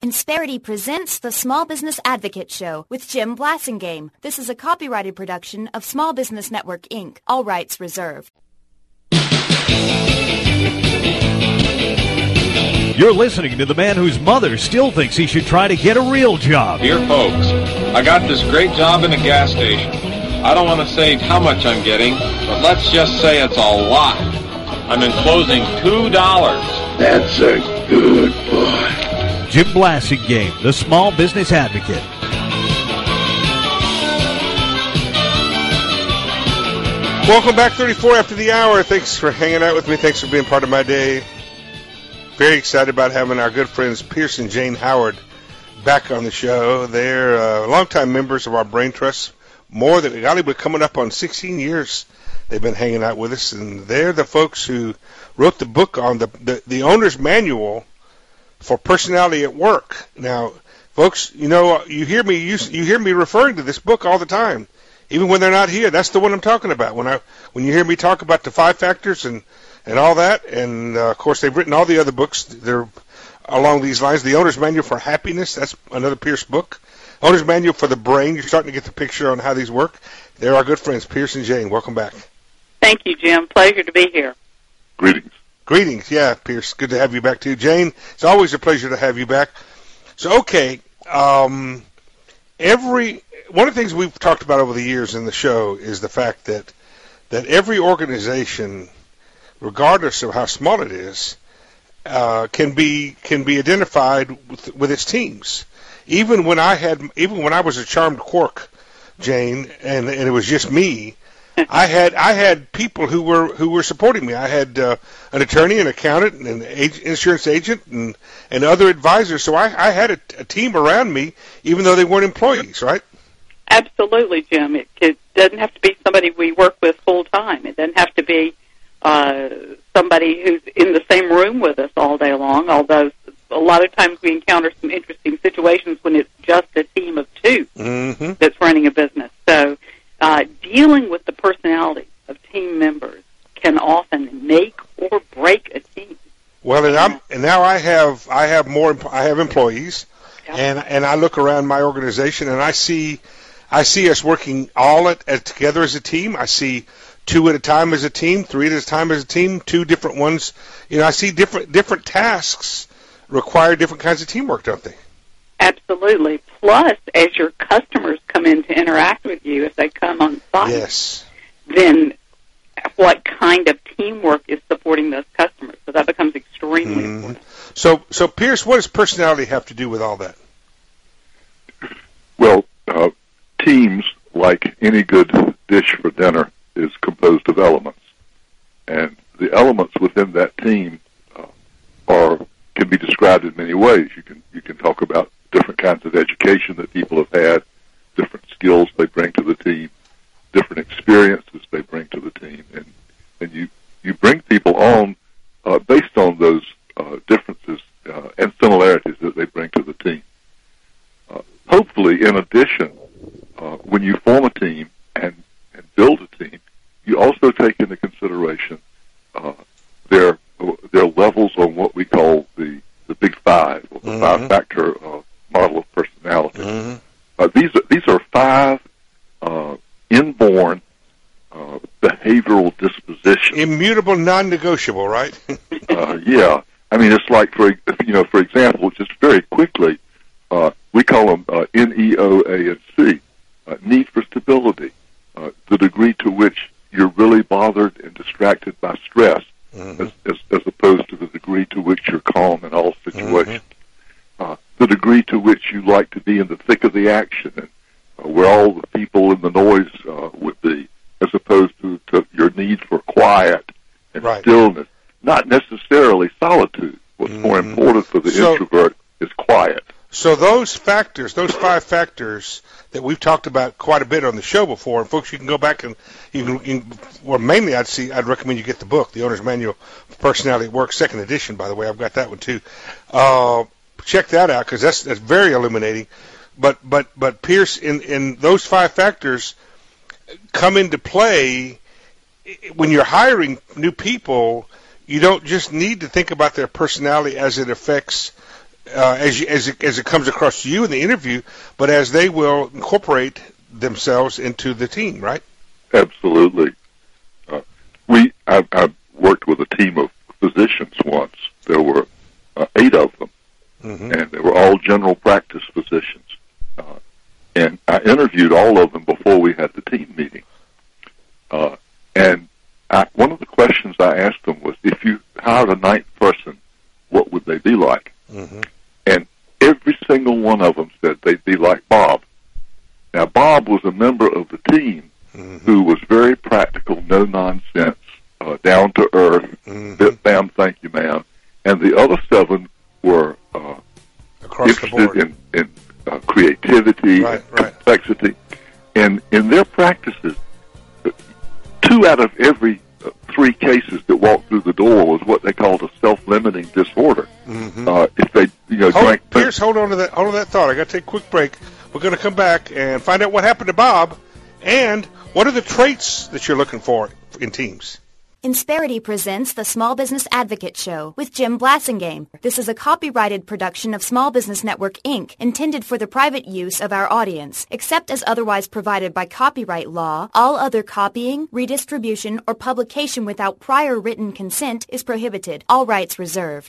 Insperity presents the Small Business Advocate Show with Jim Blasingame. This is a copyrighted production of Small Business Network, Inc. All rights reserved. You're listening to the man whose mother still thinks he should try to get a real job. Dear folks, I got this great job in a gas station. I don't want to say how much I'm getting, but let's just say it's a lot. I'm enclosing $2. That's a good boy. Jim Blasingame, the Small Business Advocate. Welcome back, 34 after the hour. Thanks for hanging out with me. Thanks for being part of my day. Very excited about having our good friends Pierce and Jane Howard back on the show. They're longtime members of our Brain Trust. More than, golly, we're coming up on 16 years they've been hanging out with us, and they're the folks who wrote the book on the owner's manual for personality at work. Now, folks, you know, you hear me referring to this book all the time, even when they're not here. That's the one I'm talking about. When you hear me talk about the 5 factors and all that, and of course they've written all the other books. They're along these lines. The Owner's Manual for Happiness, that's another Pierce book. Owner's Manual for the Brain. You're starting to get the picture on how these work. They're our good friends, Pierce and Jane. Welcome back. Thank you, Jim. Pleasure to be here. Greetings. Greetings. Yeah, Pierce, good to have you back too. Jane, it's always a pleasure to have you back. So, okay, one of the things we've talked about over the years in the show is the fact that every organization, regardless of how small it is, can be identified with its teams. Even when I was a charmed quark, Jane, and it was just me, I had people who were supporting me. I had an attorney, an accountant, an insurance agent, and other advisors. So I had a team around me, even though they weren't employees, right? Absolutely, Jim. It doesn't have to be somebody we work with full time. It doesn't have to be somebody who's in the same room with us all day long. Although a lot of times we encounter some interesting situations when it's just a team of 2 that's running a business. So dealing with the personality of team members can often make or break a team. Well, and now I have employees, and I look around my organization and I see us working all together as a team. I see 2 at a time as a team, 3 at a time as a team, 2 different ones. You know, I see different tasks require different kinds of teamwork, don't they? Absolutely. Plus, as your customers come in to interact with you, if they come on site, yes, then what kind of teamwork is supporting those customers? So that becomes extremely important. So Pierce, what does personality have to do with all that? Well, teams, like any good dish for dinner, is composed of elements, and the elements within that team can be described in many ways. You can talk about different kinds of education that people have had, different skills they bring to the team, different experiences they bring to the team, and you bring people on based on those differences and similarities that they bring to the team. Hopefully, in addition, when you form a team and build a team, you also take into consideration their levels on what we call the Big Five, or the 5-factor model of personality. These are 5 inborn behavioral dispositions. Immutable, non-negotiable, right? Yeah. I mean, it's like, for example, just very quickly, we call them N, E, O, A, and C. Need for stability, the degree to which you're really bothered and distracted by stress, as opposed to the degree to which you're calm in all situations. The degree to which you like to be in the thick of the action, and where all the people in the noise would be, as opposed to your need for quiet and stillness. Not necessarily solitude. What's more important for the introvert is quiet. So those 5 factors that we've talked about quite a bit on the show before, and folks, you can go back and mainly I'd recommend you get the book, The Owner's Manual for Personality at Work, 2nd edition, by the way. I've got that one too. Check that out, because that's very illuminating. But Pierce, in those 5 factors come into play when you're hiring new people. You don't just need to think about their personality as it affects as it comes across to you in the interview, but as they will incorporate themselves into the team, right? Absolutely. I worked with a team of physicians once. There were 8 of them, and they were all general practice physicians. And I interviewed all of them before we had the team meeting. And one of the questions I asked them was, if you hired a 9th person, what would they be like? And every single one of them said they'd be like Bob. Now, Bob was a member of the team who was very practical, no nonsense, down to earth, bit bam, thank you, ma'am. And the other 7 were interested in creativity, complexity. And in their practices, 2 out of every 3 cases that walked through the door was what they called a self-limiting disorder. If they, drank. Pierce, hold on to that thought. I got to take a quick break. We're going to come back and find out what happened to Bob, and what are the traits that you're looking for in teams. Insperity presents the Small Business Advocate Show with Jim Blasingame. This is a copyrighted production of Small Business Network, Inc., intended for the private use of our audience. Except as otherwise provided by copyright law, all other copying, redistribution, or publication without prior written consent is prohibited. All rights reserved.